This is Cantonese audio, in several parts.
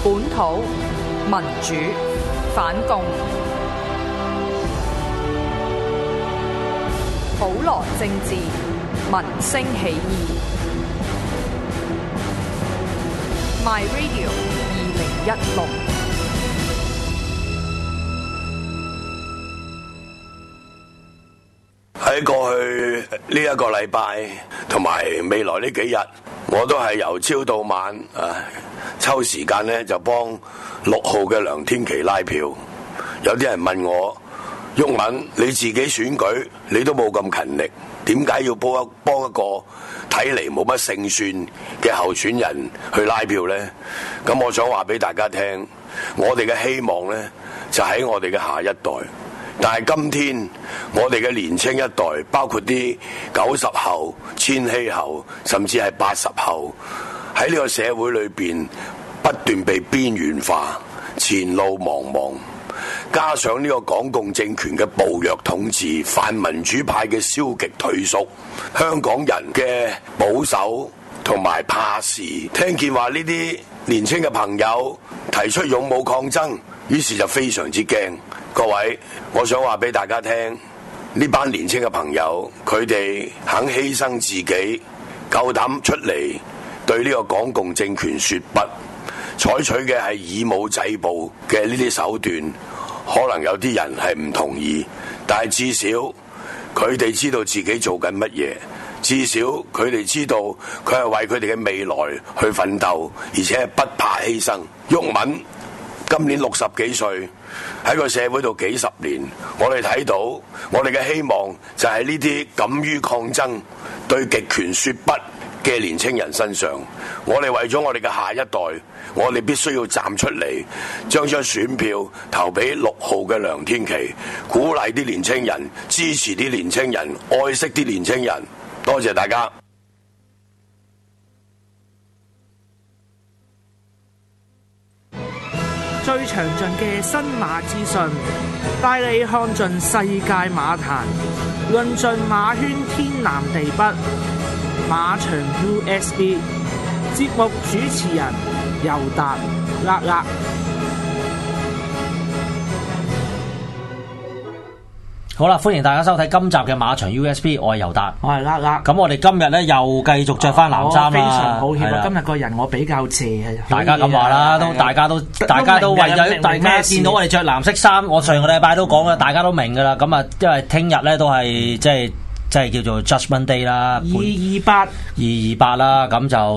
本土民主反共，普羅政治民聲起義。My Radio 2016。 喺過去呢一個禮拜同埋未來呢幾日，我都係由朝到晚抽時間咧就幫6號嘅梁天琦拉票。有啲人問我，毓民你自己選舉你都冇咁勤力，點解要幫一個睇嚟冇乜勝算嘅候選人去拉票呢？咁我想話俾大家聽，我哋嘅希望呢就喺我哋嘅下一代。但係今天我哋嘅年青一代，包括啲90後、千禧後，甚至係80後，喺呢個社會裏邊不斷被邊緣化，前路茫茫。加上呢個港共政權嘅暴虐統治，泛民主派嘅消極退縮，香港人嘅保守同埋怕事，聽見話呢啲年輕嘅朋友提出勇武抗爭，於是就非常之驚。各位，我想話俾大家聽，呢班年輕嘅朋友，佢哋肯犧牲自己，夠膽出嚟對呢個港共政權說不，採取嘅係以武制暴嘅呢啲手段。可能有啲人係唔同意，但係至少佢哋知道自己做緊乜嘢，至少佢哋知道佢係為佢哋嘅未來去奮鬥，而且係不怕犧牲。毓民今年60幾歲，喺個社會度幾十年，我哋睇到我哋嘅希望就係呢啲敢於抗爭、對極權說不嘅年青人身上。我哋為咗我哋嘅下一代，我哋必須要站出嚟，將選票投俾6號嘅梁天琦，鼓勵啲年青人，支持啲年青人，愛惜啲年青人。多謝大家。 最詳盡嘅新馬資訊，帶你看盡世界馬壇，論盡馬圈天南地北。馬場 USB 節目主持人尤達勒。 好啦，歡迎大家收睇今集嘅馬場 USB， 我係尤達， 我係勒。 咁我哋今日咧又繼續着翻藍衫啦。 非常抱歉啊，今日個人我比較謝啊。 大家咁話啦，大家都為咗大家見到我哋着藍色衫，我上個禮拜都講啦，大家都明噶啦。咁啊，因為聽日咧都係即係叫做 Judgment Day 啦，228啦，咁就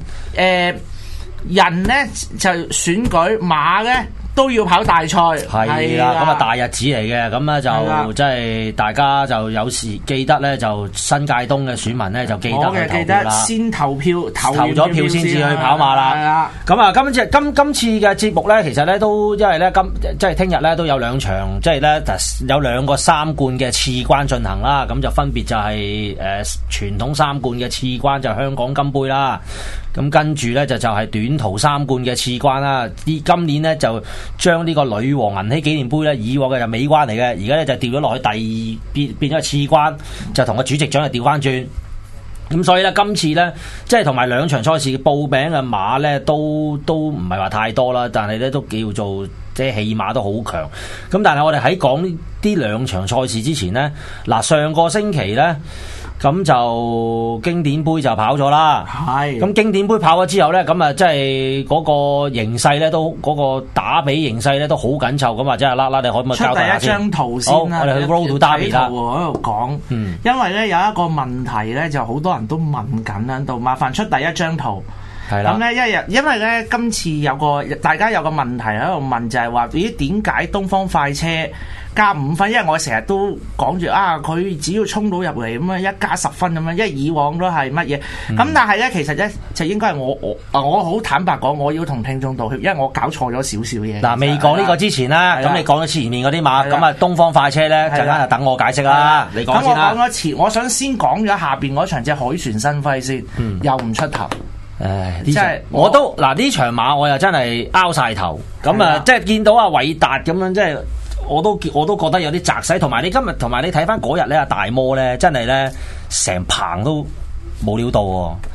人咧就選舉，馬咧都要跑大賽， 係啦，咁啊大日子嚟嘅，咁咧就即係大家就有時記得咧，就新界東嘅選民咧就記得去投票啦， 先投票，投咗票先至去跑馬啦。咁啊，今次嘅節目咧，其實咧都因為咧即係聽日咧都有2場，即係咧有2個3冠嘅次關進行啦。咁就分別就係傳統3冠嘅次關就香港金杯啦。咁跟住咧就係短途3冠嘅次關啦。今年咧就將呢個女王銀禧紀念杯咧，以往嘅就尾關嚟嘅，而家咧就調咗落去第2變咗次關，就同個主席獎就調翻轉。咁所以咧今次咧即係同埋2場賽事嘅報名嘅馬咧都唔係話太多啦，但係咧都叫做即係起碼都好強。咁但係我哋喺講呢2場賽事之前咧，嗱上個星期咧。咁就經典杯就跑咗啦，係咁經典杯跑咗之後咧，咁啊即係嗰個形勢咧都嗰個打比形勢咧都好緊湊咁，或者係啦，你可唔可以交代下先？ 出第一張圖先啦， 我哋去 Road to Derby 啦， 喺度講，因為咧有一個問題咧，就好多人都問緊喺度，麻煩出第一張圖。係啦，咁咧因為咧今次大家有個問題喺度問，就係話咦點解東方快車加5分？因為我成日都講住佢只要衝到入嚟咁啊，一加10分咁樣，因為以往都係乜嘢咁，但係咧其實咧就應該係我好坦白講，我要同聽眾道歉，因為我搞錯咗少少嘢。嗱， 未講呢個之前啦，咁你講咗前面嗰啲馬，咁啊東方快車咧陣間就等我解釋啦。你講先啦。咁我講咗前，我想先講咗下邊嗰場隻海船新輝先，又唔出頭。即係我都呢場馬我又真係拗晒頭，咁啊即係見到阿偉達咁樣，即係我都覺得有啲窄勢，同埋你睇翻嗰日咧，大摩咧真係咧成棚都冇料到喎。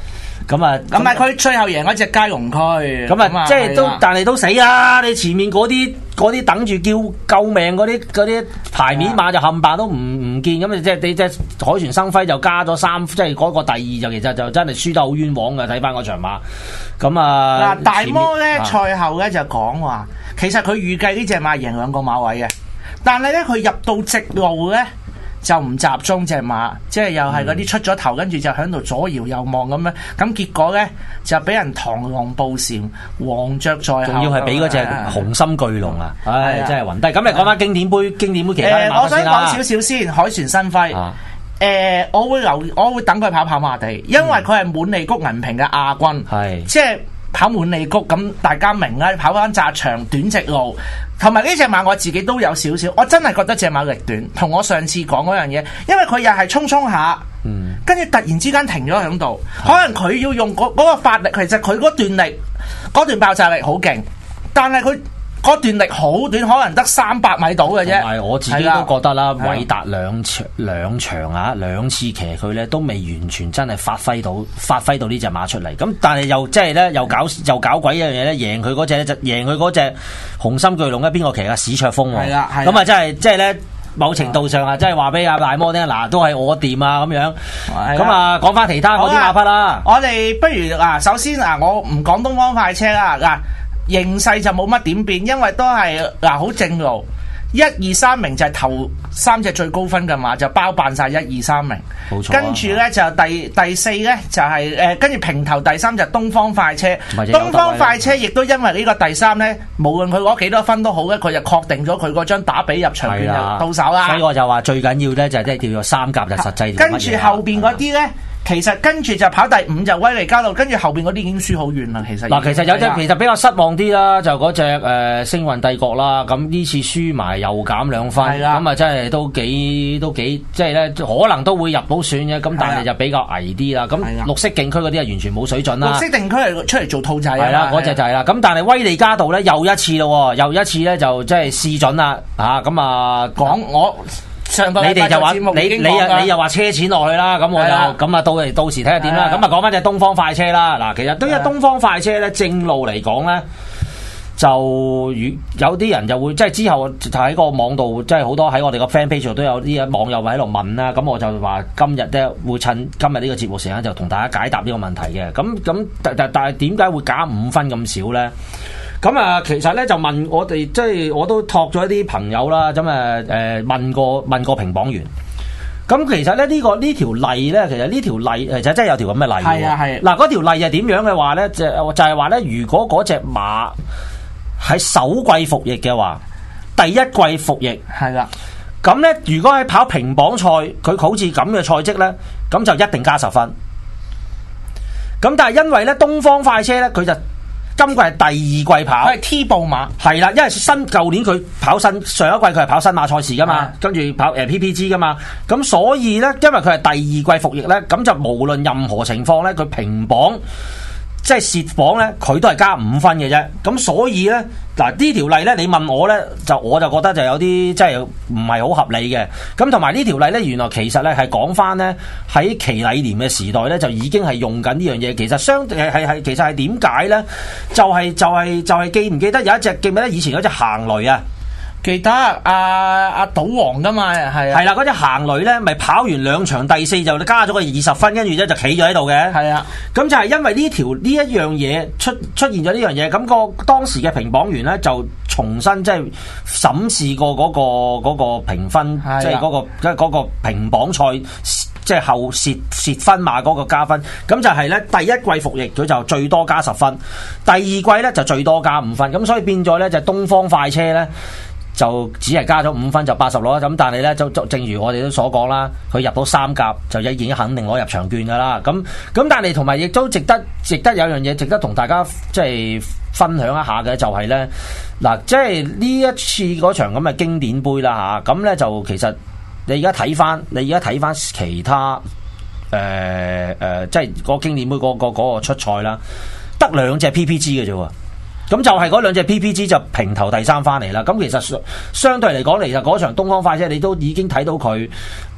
咁啊， 咁啊，佢最後贏嗰隻佳龍區， 咁啊，即係都，但係都死啦！你前面嗰啲等住叫救命嗰啲牌面馬就冚唪唥都唔見，咁即係你即係海船生輝就加咗3，即係嗰個第2就其實就真係輸得好冤枉嘅。睇翻嗰場馬，咁啊嗱，大摩咧賽後咧就講話，其實佢預計呢隻馬贏2個馬位嘅，但係咧佢入到直路咧。就唔集中隻馬，即係又係嗰啲出咗頭，跟住就喺度左搖右望咁樣，咁結果咧就俾人螳螂捕蟬，黃雀在後， 仲要係俾嗰隻紅心巨龍啊！唉，真係暈低。咁你講翻經典杯其他馬我想講少少先，海船新輝。我會等佢跑馬地，因為佢係滿利谷銀瓶嘅亞軍，即係跑滿利谷咁，大家明啦。跑翻窄長短直路。同埋呢隻馬我自己都有少少，我真係覺得隻馬力短，同我上次講嗰樣嘢，因為佢又係衝下，跟住突然之間停咗喺度，可能佢要用嗰個發力，其實佢嗰段爆炸力好勁，但係佢嗰段力好短，可能得300米到嘅啫。係我自己都覺得啦，韋達兩場啊2次騎佢咧都未完全真係發揮到呢隻馬出嚟。咁但係又即係咧又搞鬼一樣嘢咧，贏佢嗰隻紅心巨龍咧，邊個騎啊？史卓峰喎。咁啊真係即係咧。某程度上啊，即係話俾阿大摩聽，嗱都係我掂啊咁樣。咁啊，講翻其他嗰啲馬匹啦。 我哋不如首先我唔講東方快車啦。形勢就冇乜點變，因為都係好正路。1、2、3名就係頭3隻最高分嘅馬，就包辦晒1、2、3名。冇錯。跟住咧就第4咧就係跟住平頭第3就東方快車。東方快車亦都因為呢個第3咧，無論佢攞幾多分都好咧，佢就確定咗佢嗰張打比入場券就到手啦。 所以我就話最緊要咧就係即係叫做3甲就實際。 跟住後邊嗰啲咧。其實跟住就跑第5就威利加路，跟住後邊嗰啲已經輸好遠啦。其實其實有隻其實比較失望啲啦，就嗰隻星運帝國啦。咁呢次輸埋又減2分，咁啊真係都幾即係咧，可能都會入到選嘅。咁但係就比較危啲啦。咁綠色競區嗰啲係完全冇水準啦。 綠色競區係出嚟做兔仔啊。 係啦，嗰隻就係啦。咁但係威利加道咧又一次咯，又一次咧就即係試準啦。咁啊講我。你哋就話你又話車錢落去啦，咁我就咁啊到時睇下點啦。咁啊講翻隻東方快車啦。嗱，其實對於東方快車咧，正路嚟講咧，就有啲人就會即係之後就喺個網度，即係好多喺我哋個 fan page 度都有啲網友喺度問啦。咁我就話今日咧會趁今日呢個節目時間就同大家解答呢個問題嘅。咁但係點解會減5分咁少咧？咁啊，其實咧就問我哋，即係我都託咗一啲朋友啦，咁問過評榜員。咁其實咧呢條例咧，其實呢條例其實真係有條咁嘅例嘅。係嗱，嗰條例係點樣嘅話咧，就係話咧，如果嗰隻馬喺首季服役嘅話，第一季服役係啦。咁咧，如果喺跑評榜賽，佢好似咁嘅賽績咧，咁就一定加10分。咁但係因為咧東方快車咧，佢就今季係第2季跑，佢係 T 步馬，係啦，因為舊年佢跑上一季佢係跑新馬賽事噶嘛，跟住跑PPG 噶嘛，咁所以咧，因為佢係第2季服役咧，咁就無論任何情況咧，佢評榜即係蝕榜咧，佢都係加5分嘅啫。咁所以咧，嗱呢條例咧，你問我咧，我就覺得就有啲即係唔係好合理嘅。咁同埋呢條例咧，原來其實咧係講翻咧喺奇禮年嘅時代咧，就已經係用緊呢樣嘢。其實其實係點解咧？就係記唔記得有一隻記唔記得以前嗰隻行雷啊？記得阿賭王噶嘛，係啦，嗰隻行雷咧，咪跑完2場第4就加咗個20分，跟住咧就企咗喺度嘅。係啊，咁就係因為呢一樣嘢出現咗呢樣嘢，咁個當時嘅評榜員咧就重新即係審視過嗰個評分，即係嗰個評榜賽。即係後蝕分馬嗰個加分，咁就係咧第一季服役佢就最多加10分，第2季咧就最多加5分，咁所以變咗咧就東方快車咧就只係加咗5分就80攞，咁但係咧就正如我哋都所講啦，佢入到3甲就已經肯定攞入場券噶啦，咁但係同埋亦都值得有樣嘢值得同大家即係分享一下嘅就係咧嗱，即係呢一次嗰場咁嘅經典杯啦嚇，咁咧就其實。你而家睇翻其他即係個經典杯嗰個出賽啦，得2隻 PPG 嘅啫喎，咁就係嗰2隻 PPG 就平頭第3翻嚟啦。咁其實相對嚟講，其實嗰場東方快車你都已經睇到佢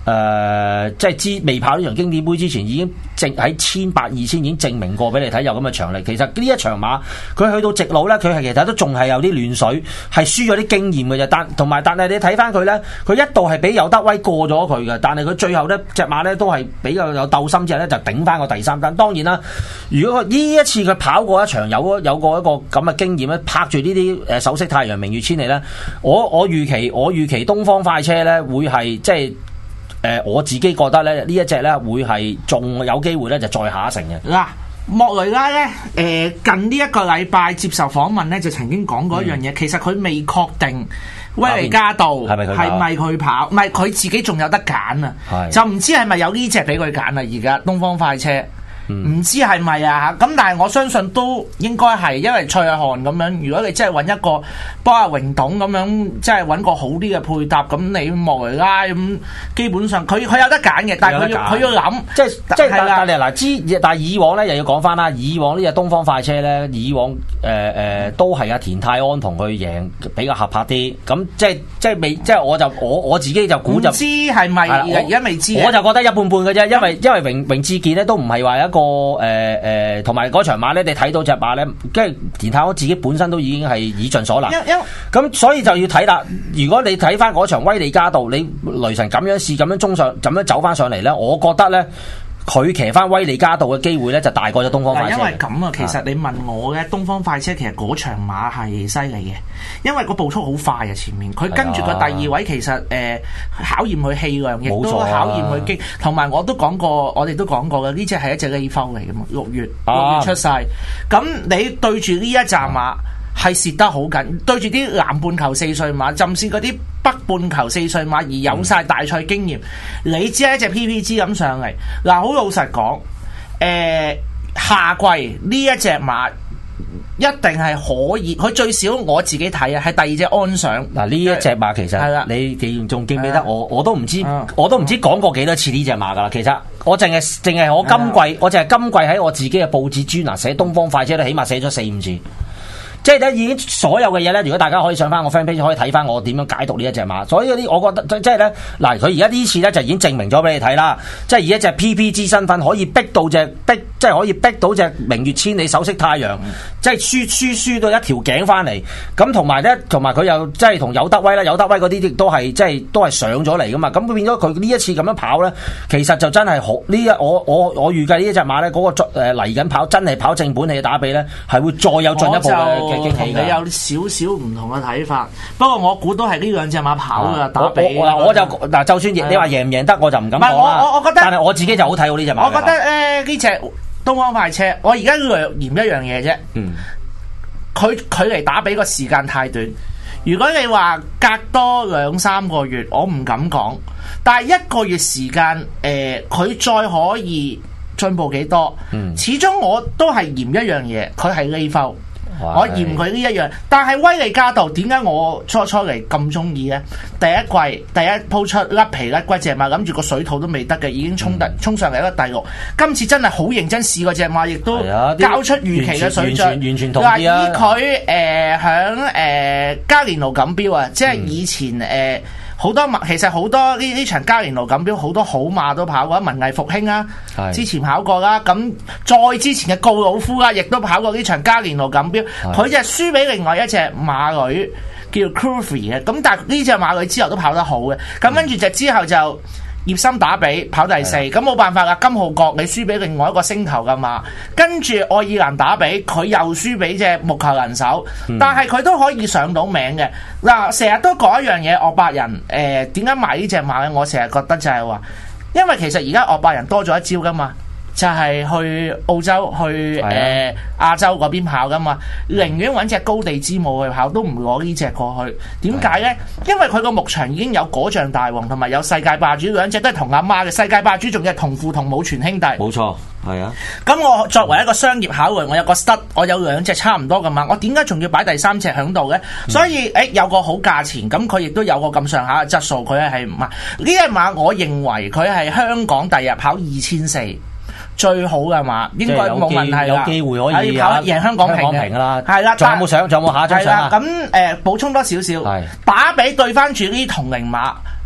即係未跑呢場經典杯之前已經喺1800、2000已經證明過俾你睇有咁嘅長力。其實呢一場馬佢去到直路咧，佢係其實都仲係有啲亂水，係輸咗啲經驗嘅啫。但係你睇翻佢咧，佢一度係俾尤德威過咗佢嘅，但係佢最後咧隻馬咧都係比較有鬥心之後咧就頂翻個第3單。當然啦，如果呢一次佢跑過一場有過一個咁嘅經驗咧，拍住呢啲首飾太陽明月千里咧，我預期東方快車咧會係即係。我自己覺得咧，呢一隻咧會係仲有機會咧，就再下一城嘅。 嗱，莫雷拉咧，近呢一個禮拜接受訪問咧，就曾經講過一樣嘢，其實佢未確定威尼加道係咪佢跑，唔係佢自己仲有得揀啊，就唔知係咪有呢隻俾佢揀啊？而家東方快車。唔知係咪啊？咁但係我相信都應該係，因為蔡約翰咁樣，如果你真係揾一個幫阿榮董咁樣，即係揾個好啲嘅配搭，咁你莫雷拉咁，基本上佢有得揀嘅，但係佢要諗，即係但係以往咧又要講翻啦，以往呢隻東方快車咧，以往都係阿田泰安同佢贏比較合拍啲，咁即係未，即係我自己就估就唔知係咪而家未知，我就覺得一半半嘅啫，因為榮智健咧都唔係話一個同埋嗰場馬咧，你睇到隻馬咧，即係田泰安自己本身都已經係以盡所能，咁所以就要睇啦。如果你睇翻嗰場威利加道，你雷神咁樣試咁樣衝上，咁樣走翻上嚟咧，我覺得咧。佢騎翻威利加道嘅機會咧就大過咗東方快車。因為咁啊，其實你問我咧，東方快車其實嗰場馬係犀利嘅，因為個步速好快啊，前面佢跟住個第2位，其實考驗佢氣量，亦都考驗佢肌，同埋我哋都講過嘅，呢隻係一隻利風嚟嘅嘛，6月出世，咁你對住呢一紮馬。係蝕得好緊，對住啲南半球4歲馬，甚至嗰啲北半球4歲馬而有晒大賽經驗，你只係一隻 PPG 咁上嚟。嗱，好老實講，夏季呢一隻馬一定係可以，佢最少我自己睇啊，係第2隻安上。嗱，呢一隻馬其實係啦，你仲記唔記得我都唔知，我都唔知講過幾多次呢隻馬噶啦。其實我淨係我今季喺我自己嘅報紙專欄寫東方快車都起碼寫咗4-5次。即係咧，已經所有嘅嘢咧，如果大家可以上翻我 fan page 可以睇翻我點樣解讀呢一隻馬。所以嗰啲，我覺得即係咧，嗱，佢而家呢次咧就已經證明咗俾你睇啦。即係以一隻 PPG 身份可以逼到隻明月千里首飾太陽，即係輸到一條頸翻嚟。咁同埋佢又即係同有德威啦，有德威嗰啲亦都係即係都係上咗嚟噶嘛。咁變咗佢呢一次咁樣跑咧，其實就真係好我預計呢一隻馬咧嗰個嚟緊跑真係跑正本氣嘅打比咧，係會再有進一步嘅。同你有少少唔同嘅睇法，不過我估都係呢兩隻馬跑㗎打比。我就嗱，就算你話贏唔贏得，我就唔敢講啦。我覺得，但係我自己就好睇好呢隻馬。我覺得呢隻東方快車，我而家略嫌一樣嘢啫。佢距離打比個時間太短。如果你話隔多2-3個月，我唔敢講。但係1個月時間，佢再可以進步幾多？始終我都係嫌一樣嘢，佢係利浮。我嫌佢呢一樣，但係威利加道點解我初嚟咁中意呢？第一季第一鋪出甩皮甩骨隻馬，諗住個水土都未得嘅，已經衝上嚟一個第6。今次真係好認真試過隻馬，亦都交出預期嘅水準。完全同意啊！以佢響加連奴錦標啊，即係以前好多馬，其實好多呢場加連奴錦標好多好馬都跑過，文藝復興啊，之前跑過啦，咁再之前嘅告魯夫啊，亦都跑過呢場加連奴錦標，佢就係輸俾另外一隻馬女叫 Curvy 嘅，咁但係呢隻馬女之後都跑得好嘅，咁跟住就之後就葉森打比跑第4，咁冇辦法啦，金號角你輸俾另外一個星球㗎嘛，跟住愛爾蘭打比佢又輸俾隻木球人手，但係佢都可以上到名嘅。嗱，成日都講一樣嘢，岳伯仁點解買呢隻馬咧？我成日覺得就係話，因為其實而家岳伯仁多咗一招㗎嘛。就係去澳洲去亞洲嗰邊跑噶嘛，寧願揾隻高地之母去跑，都唔攞呢隻過去。點解呢？因為佢個牧場已經有果醬大王同埋有世界霸主，兩隻都係同阿媽嘅。世界霸主仲要係同父同母全兄弟。冇錯，係啊。咁我作為一個商業考慮，我有個 stud，我有2隻差唔多嘅馬，我點解仲要擺第3隻喺度嘅？所以有個好價錢，咁佢亦都有個咁上下嘅質素，佢係唔係呢隻馬？我認為佢係香港第日跑24。最好嘅馬應該冇問題啦，有機會可以跑贏香港平啦。係啦，仲有冇下一張相啊？咁補充多少少，打比對翻住呢啲同齡馬，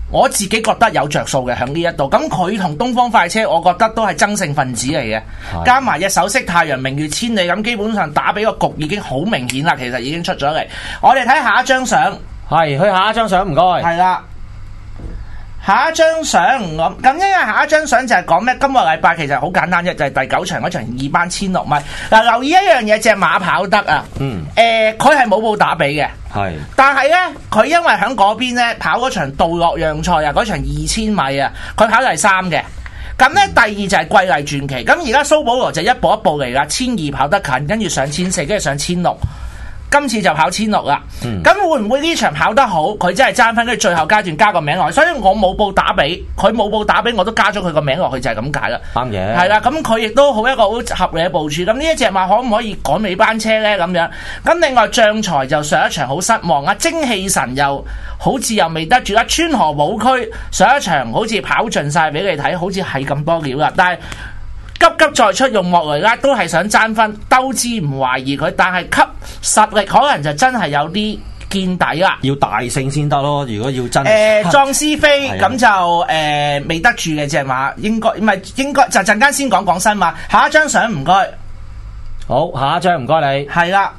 我自己覺得有着數嘅喺呢一度，咁佢同東方快車，我覺得都係爭勝分子嚟嘅，加埋隻首飾太陽明月千里，咁基本上打比個局已經好明顯啦，其實已經出咗嚟。我哋睇下一張相， 係去下一張相，唔該。 係啦，下一張相咁因為下一張相就係講咩？今個禮拜其實好簡單啫，就係第9場嗰場2班16米。嗱，留意一樣嘢，隻馬跑得啊，佢係冇報打比嘅。係，但係咧，佢因為喺嗰邊咧跑嗰場道洛讓賽啊，嗰場2000米啊，佢跑第3嘅。咁咧，第2就係桂麗傳奇。咁而家蘇保羅就一步一步嚟啦，1200跑得近，跟住上1400，跟住上1600。今次就跑1600啦，咁會唔會呢場跑得好？佢真係爭分，跟住最後階段加個名落去，所以我冇報打比，佢冇報打比，我都加咗佢個名落去，就係咁解啦。啱嘅，係啦，咁佢亦都好一個好合理嘅部署。咁呢一隻馬可唔可以趕尾班車呢？咁樣，咁另外將才就上一場好失望啊，精氣神又好似又未得住啦，川河寶區上一場好似跑盡晒俾你睇，好似係咁多料啦，但係急急再出用莫雷拉都係想爭分，都知唔懷疑佢，但係吸實力可能就真係有啲見底啦。要大勝先得咯，如果要真壯思飛咁就未得住嘅隻馬，應該就陣間先講新馬。下一張相唔該，好，下一張唔該你，係啦。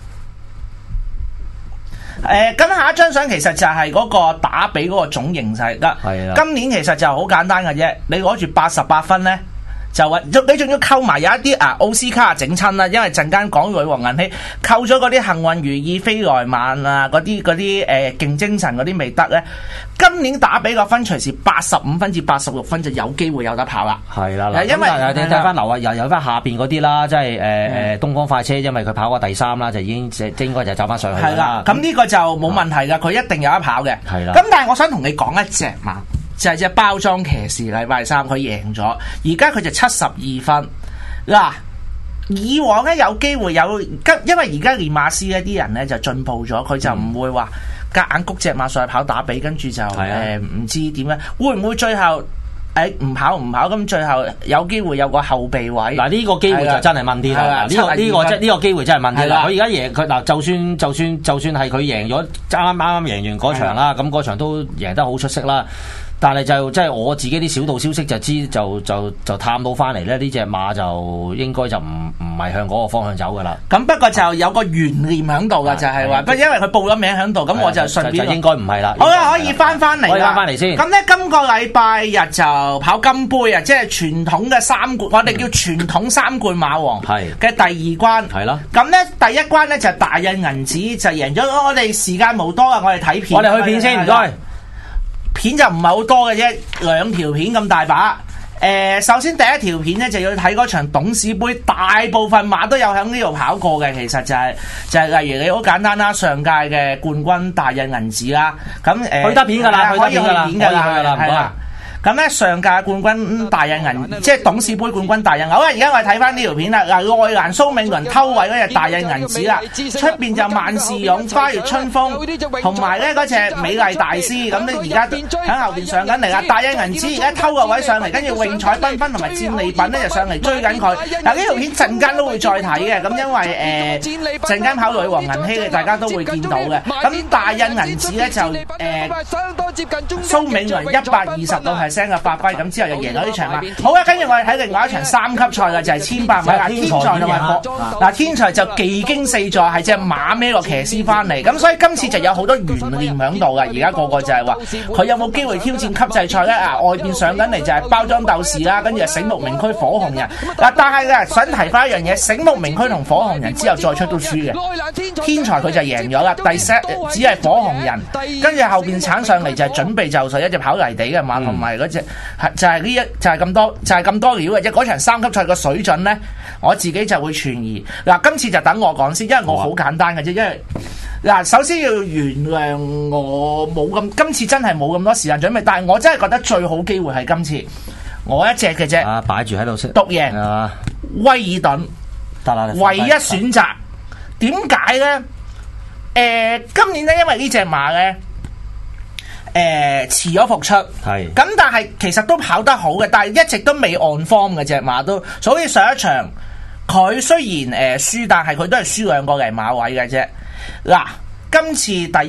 咁下一張相其實就係嗰個打比嗰個總形勢得。係啦。今年其實就好簡單嘅啫，你攞住88分呢。就話你仲要扣埋有一啲奧斯卡整親啦，因為陣間講女王銀禧扣咗嗰啲幸運如意、飛來曼啊嗰啲勁精神嗰啲未得咧。今年打比個分隨時85分至86分就有機會有得跑啦。係啦，因為你睇翻留又有翻下邊嗰啲啦，即係東方快車，因為佢跑過第3啦，就已經應該就走翻上去啦。係啦，咁呢個就冇問題噶，佢一定有得跑嘅。係啦，咁但係我想同你講一隻馬。就係隻包裝騎士，禮拜3佢贏咗，而家佢就72分。嗱，以往咧有機會有，因為而家練馬師咧啲人咧就進步咗，佢就唔會話夾硬谷隻馬上去跑打比，跟住就唔知點樣，會唔會最後唔跑咁最後有機會有個後備位？嗱，呢個機會就真係問啲啦。呢個機會真係問啲啦。佢而家贏佢嗱，就算係佢贏咗啱贏完嗰場啦，咁嗰場都贏得好出色啦。但係就即係我自己啲小道消息就知就探到翻嚟咧，呢隻馬就應該就唔係向嗰個方向走噶啦。咁不過就有個懸念喺度噶，就係話，因為佢報咗名喺度，咁我就順便就應該唔係啦。好啦，可以翻嚟啦，可以翻嚟先。咁咧，今個禮拜日就跑金杯啊，即係傳統嘅3冠，我哋叫傳統3冠馬王嘅第2關。係啦。咁咧第一關咧就大印銀紙就贏咗。我哋時間冇多啊，我哋睇片。我哋去片先，唔該。片就唔係好多嘅啫，2條片咁大把。首先第一條片咧就要睇嗰場董事杯，大部分馬都有喺呢度跑過嘅。其實就係例如你好簡單啦，上屆嘅冠軍大印銀紙啦，咁去得片㗎啦，可以去片㗎啦，係啦。咁咧上屆冠軍大印銀，即係董事杯冠軍大印銀。好啦，而家我哋睇翻呢條片啦。嗱，內欄蘇銘倫偷位嗰隻大印銀紙啦，出邊就萬事勇、花月春風，同埋咧嗰隻美麗大師。咁咧而家喺後邊上緊嚟啦。大印銀紙而家偷個位上嚟，跟住榮彩繽紛同埋戰利品咧就上嚟追緊佢。嗱，呢條片陣間都會再睇嘅。咁因為陣間跑女王銀禧嘅大家都會見到嘅。咁大印銀紙咧就蘇銘倫120度係聲嘅發揮，咁之後就贏咗呢場啦。好啦，跟住我哋睇另外一場3級賽嘅就係1500米啦。天才同埋嗱，天才就技驚四座，係隻馬孭個騎師翻嚟，咁所以今次就有好多懸念喺度嘅。而家個個就係話佢有冇機會挑戰級制賽咧？外邊上緊嚟就係包裝鬥士啦，跟住係醒目名區火紅人嗱。但係咧想提翻一樣嘢，醒目名區同火紅人之後再出都輸嘅。天才佢就贏咗啦，第 set 只係火紅人，跟住後邊鏟上嚟就係準備就緒一隻跑泥地嘅馬同埋。嗰隻就係咁多料嘅啫。嗰場3級賽個水準咧，我自己就會存疑。嗱，今次就等我講先，因為我好簡單嘅啫。因為嗱，首先要原諒我今次真係冇咁多時間準備，但係我真係覺得最好機會係今次我一隻嘅啫。啊，擺住喺度先，獨贏威爾頓得啦，唯一選擇。點解咧？今年咧，因為呢隻馬咧。遲咗復出，係咁，但係其實都跑得好嘅，但係一直都未 on form 嘅隻馬都，所以上一場佢雖然輸，但係佢都係輸2個嚟馬位嘅啫。嗱，今次第一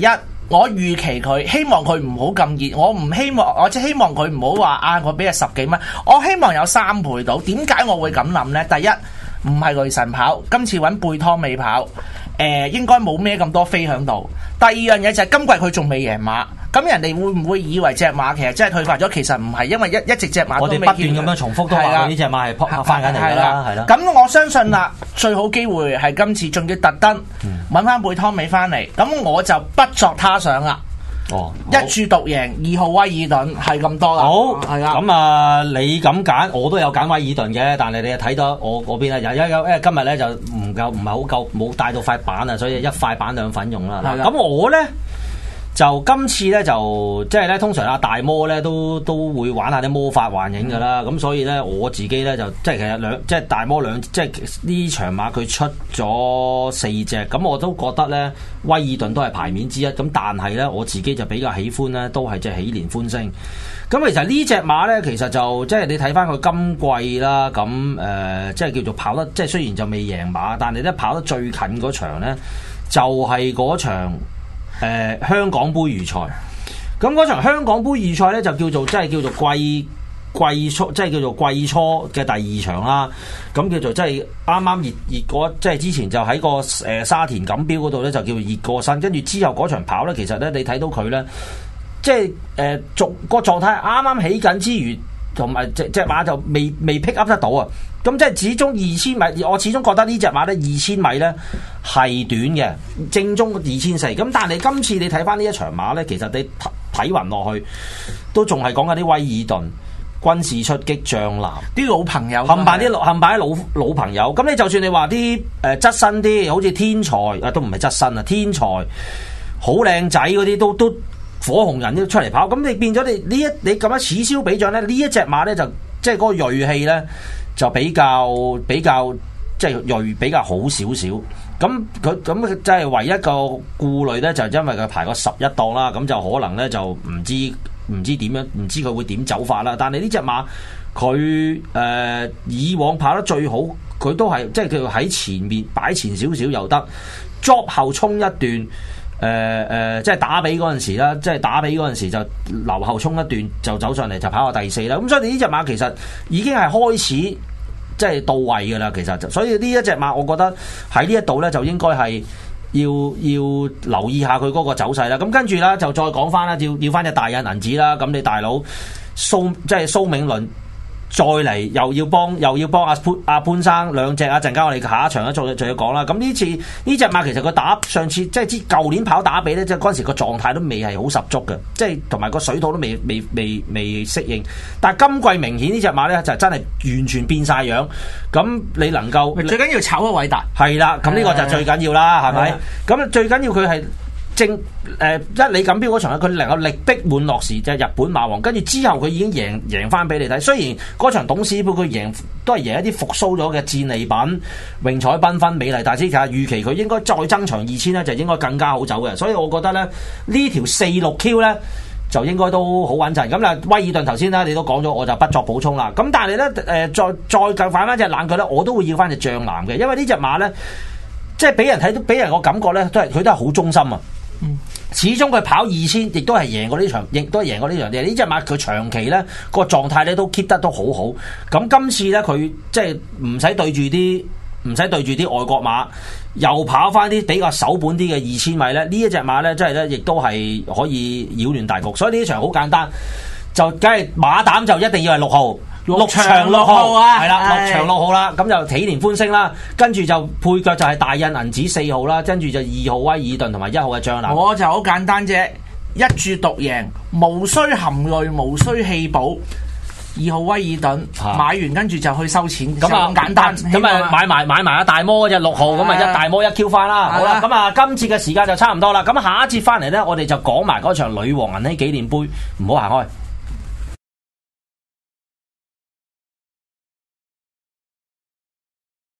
我預期佢希望佢唔好咁熱，我唔希望，我即係希望佢唔好話啊！我俾佢10幾蚊，我希望有3倍到。點解我會咁諗呢？第一，唔係雷神跑，今次揾貝湯美跑，應該冇咩咁多飛響度。第二樣嘢就係今季佢仲未贏馬，咁人哋會唔會以為隻馬其實真係退化咗？其實唔係，因為一直隻馬都未。我哋不斷咁樣重複都話呢隻馬係撲翻緊嚟㗎啦，係啦。咁我相信啦，最好機會係今次，仲要特登揾翻貝湯美翻嚟，咁我就不作他想啦。哦，一注獨贏2號威爾頓係咁多啦。好，係啊。咁啊，你咁揀，我都有揀威爾頓嘅，但係你又睇到我嗰邊咧，因為今日咧就唔係好夠，冇帶到塊板啊，所以一塊板2份用啦。咁我咧就今次咧就即係咧，通常阿大魔咧都會玩下啲魔法幻影噶啦。咁所以咧我自己咧就即係其實即係大魔即係呢場馬佢出咗4隻，咁我都覺得咧威爾頓都係牌面之一。咁但係咧我自己就比較喜歡咧，都係即係喜連歡星。咁其實呢隻馬咧，其實就即係你睇翻佢今季啦，咁即係叫做跑得，即係雖然就未贏馬，但係咧跑得最近嗰場咧就係嗰場。香港杯預賽，咁嗰場香港杯預賽咧就叫做即係叫做季初，即係叫做季初嘅第2場啦。咁叫做即係啱啱熱嗰，即係之前就喺個沙田錦標嗰度咧就叫做熱過身，跟住之後嗰場跑咧，其實咧你睇到佢咧，即係個狀態啱啱起緊之餘，同埋隻馬就未 pick up 得到啊！咁即係始終2000米，我始終覺得呢隻馬咧2000米咧係短嘅，正宗2400。咁但係今次你睇翻呢一場馬咧，其實你睇勻落去都仲係講緊啲威爾頓、軍事出擊、將藍啲老朋友，冚唪唥老朋友。咁你就算你話啲側身啲，好似天才啊，都唔係側身啊，天才好靚仔嗰啲都火紅人都出嚟跑。咁你變咗你咁樣此消彼長咧，呢一隻馬咧就即係嗰個銳氣咧。就比較即係銳比較好少少，咁佢咁即係唯一個顧慮咧，就因為佢排個11檔啦，咁就可能咧就唔知點樣，唔知佢會點走法啦。但係呢隻馬佢以往跑得最好，佢都係即係佢喺前面擺前少少又得 ，drop 後衝一段，即係打比嗰陣時啦，即係打比嗰陣時就留後衝一段就走上嚟就跑到第4啦。咁所以呢隻馬其實已經係開始。即係到位㗎啦，其實所以呢一隻馬，我覺得喺呢一度咧就應該係要留意下佢嗰個走勢啦。咁跟住啦，就再講翻啦，要翻隻大印銀紙啦。咁你大佬蘇銘倫再嚟又要幫阿潘生兩隻啊！陣間我哋下一場仲要講啦。咁呢次呢隻馬其實佢上次即係舊年跑打比咧，即係嗰陣時個狀態都未係好十足嘅，即係同埋個水土都未適應。但係今季明顯呢隻馬咧就真係完全變晒樣。咁你能夠最緊要炒得偉大係啦，咁呢個就最緊要啦，係咪？咁最緊要佢係。一哩錦標嗰場佢能夠力逼滿樂時就係日本馬王，跟住之後佢已經贏翻俾你睇。雖然嗰場董事杯佢都係贏一啲復甦咗嘅戰利品、榮彩繽紛、美麗大師，其實預期佢應該再增長2000咧，就應該更加好走嘅。所以我覺得咧呢條46Q 咧就應該都好穩陣。咁啦，威爾頓頭先啦你都講咗，我就不作補充啦。咁但係咧再計反翻隻冷腳咧，我都會要翻隻將藍嘅，因為呢隻馬咧即係俾人睇到，俾人個感覺咧佢都係好忠心啊。始終佢跑2000，亦都係贏過呢場，亦都係贏過呢場嘢。呢隻馬佢長期咧個狀態咧都 keep 得都好好。咁今次咧佢即係唔使對住啲外國馬，又跑翻啲比較守本啲嘅2000米咧。呢一隻馬咧，即係咧亦都係可以擾亂大局。所以呢場好簡單，就梗係馬膽就一定要係6號。6場6號啊，係啦，6場6號啦，咁就喜連歡星啦，跟住就配腳就係大印銀紙4號啦，跟住就2號威爾頓同埋1號嘅將藍。我就好簡單啫，一注獨贏，無需含淚，無需棄保。2號威爾頓買完跟住就去收錢，咁啊咁簡單，咁啊買埋大魔嗰隻6號，咁啊一大魔一 Q 翻啦。好啦，咁啊今次嘅時間就差唔多啦，咁下一節翻嚟咧，我哋就講埋嗰場女王銀禧紀念杯，唔好行開。